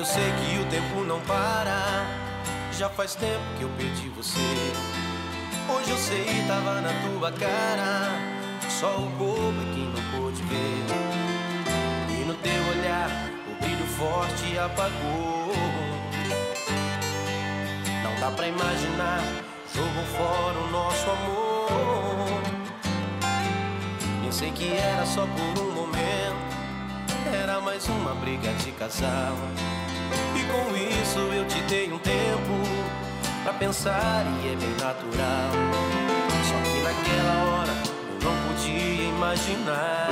Eu sei que o tempo não para, já faz tempo que eu perdi você. Hoje eu sei, tava na tua cara, só o bobo é quem não pôde ver. E no teu olhar o brilho forte apagou. Não dá pra imaginar, jogou fora o nosso amor. Pensei que era só por um momento, era mais uma briga de casal. E com isso eu te dei um tempo pra pensar e é bem natural. Só que naquela hora eu não podia imaginar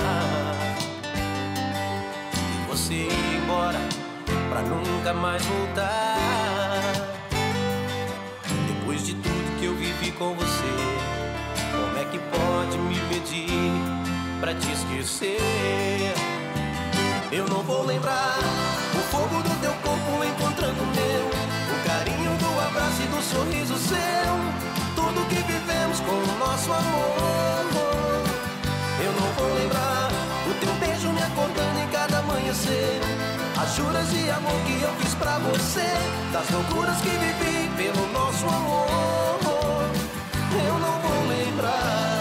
que você ia embora pra nunca mais voltar. Depois de tudo que eu vivi com você, como é que pode me pedir pra te esquecer? Eu não vou lembrar o fogo do teu corpo encontrando o meu, o carinho do abraço e do sorriso seu, tudo que vivemos com o nosso amor. Eu não vou lembrar o teu beijo me acordando em cada amanhecer, as juras de amor que eu fiz pra você, das loucuras que vivi pelo nosso amor. Eu não vou lembrar.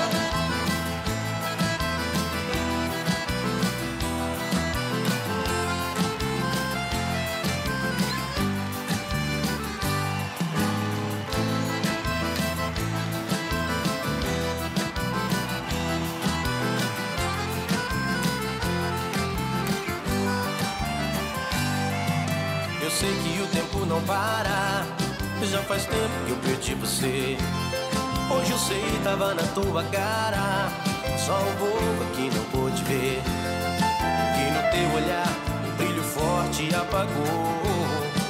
Eu sei que o tempo não para, já faz tempo que eu perdi você. Hoje eu sei, tava na tua cara, só o bobo que não pôde ver. Que no teu olhar o brilho forte apagou.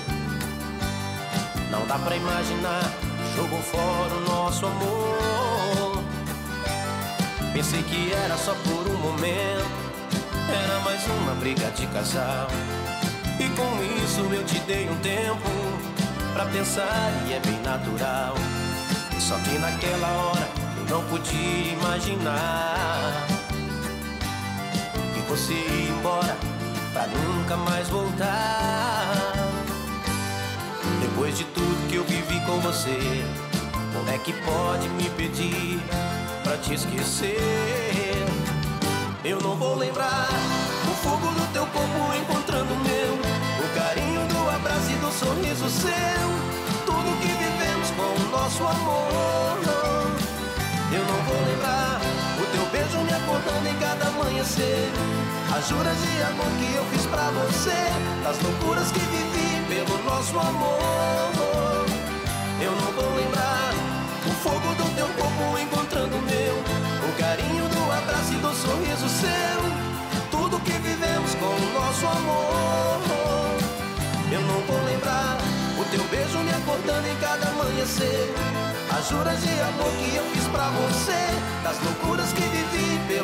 Não dá pra imaginar, jogou fora o nosso amor. Pensei que era só por um momento, era mais uma briga de casal. E com isso eu te dei um tempo pra pensar e é bem natural. Só que naquela hora eu não podia imaginar que você ia embora pra nunca mais voltar. Depois de tudo que eu vivi com você, como é que pode me pedir pra te esquecer? Eu não vou lembrar o fogo do teu corpo encontrando o meu, o carinho do abraço e do sorriso seu, tudo que vivemos com o nosso amor. Eu não vou lembrar o teu beijo me acordando em cada amanhecer, as juras de amor que eu fiz pra você, das loucuras que vivi pelo nosso amor. Eu não vou lembrar o fogo do teu corpo encontrando o meu, o carinho do abraço e do sorriso seu, tudo que vivemos com o nosso amor. Eu não vou lembrar o teu beijo me acordando em cada amanhecer, as juras de amor que eu fiz pra você, das loucuras que vivi